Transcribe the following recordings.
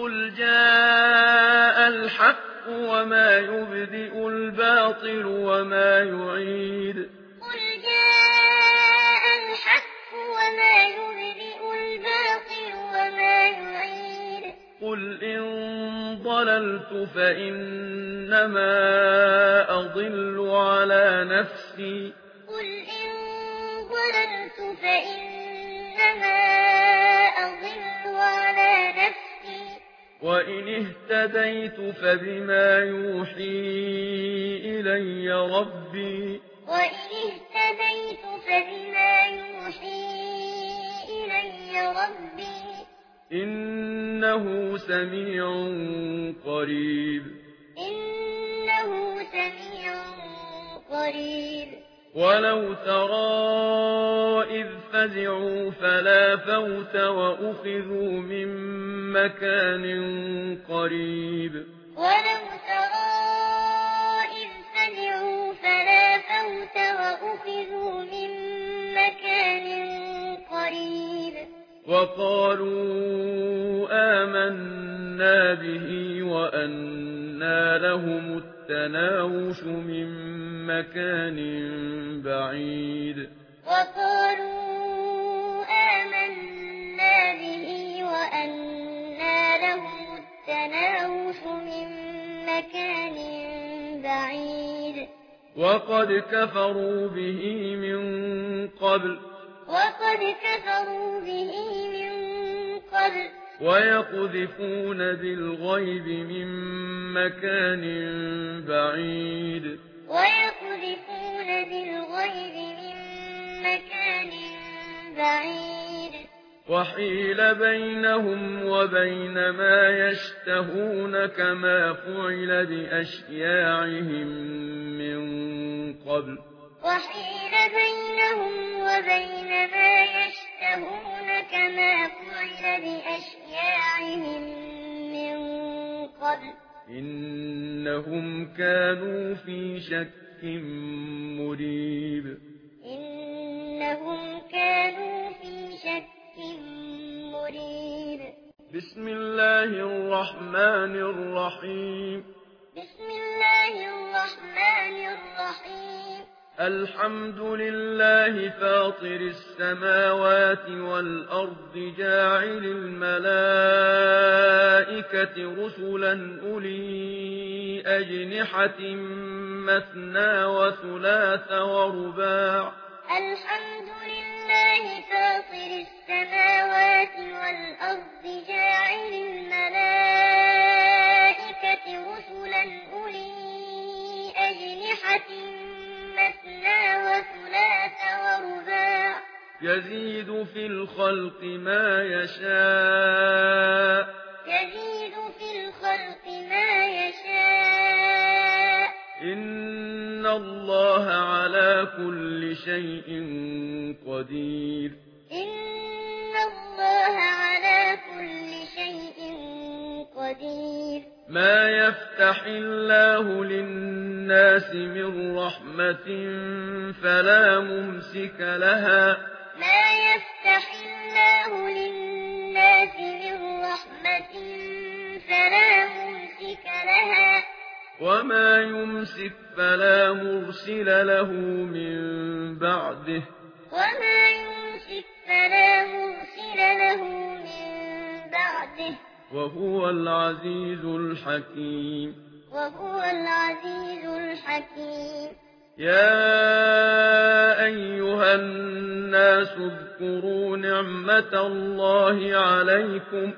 قل جاء الحق وما يبدئ الباطل وما يعيد قل جاء الحق وما يبدئ الباطل وما يعيد قل إن ضللت فإنما أضل على نفسي قل إن ضللت فإنما أضل على نفسي وإن اهتديت فبما يوحي إلي ربي وإن اهتديت فبما يوحي إلي ربي إنه سميع قريب إنه سميع قريب ولو ترى إذ فزعوا فلا فوت وأخذوا من مكان قريب ولو ترى إذ فزعوا فلا فوت وأخذوا من مكان قريب وقالوا آمنا به وأنى لهم التناوش من مكان بعيد وقالوا آمنا به وأنى لهم التناوش من مكان بعيد وقد كفروا به من قبل ويقذفون بالغيب من مكان بعيد وحيل بينهم وبين ما يشتهون كما فعل بأشياعهم من قبل وحيل بينهم وبين ما يشتهون كما فعل بأشياعهم من قبل إنهم كانوا في شك مريب بسم الله الرحمن الرحيم الحمد لله فاطر السماوات والأرض جاعل الملائكة رسلا أولي أجنحة مثنى وثلاث ورباع الحمد لله فاطر السماوات والأرض جاعل الملائكة رسلا أولي أجنحة مثنى وثلاث ورباع يزيد في الخلق ما يشاء إن الله على كل شيء قدير ما يفتح الله للناس من رحمة فلا ممسك لها وما يمسك فلا مرسل له من بعده وهو العزيز الحكيم يا أيها الناس اذكروا نعمة الله عليكم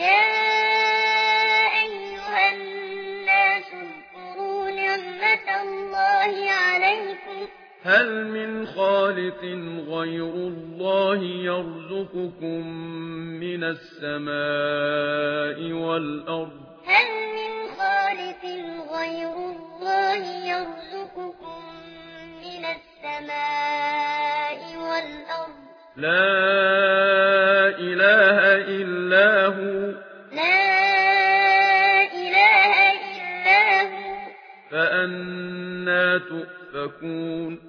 هل من خالق غير الله يرزقكم من السماء والأرض لا إله إلا هو فأنى تؤفكون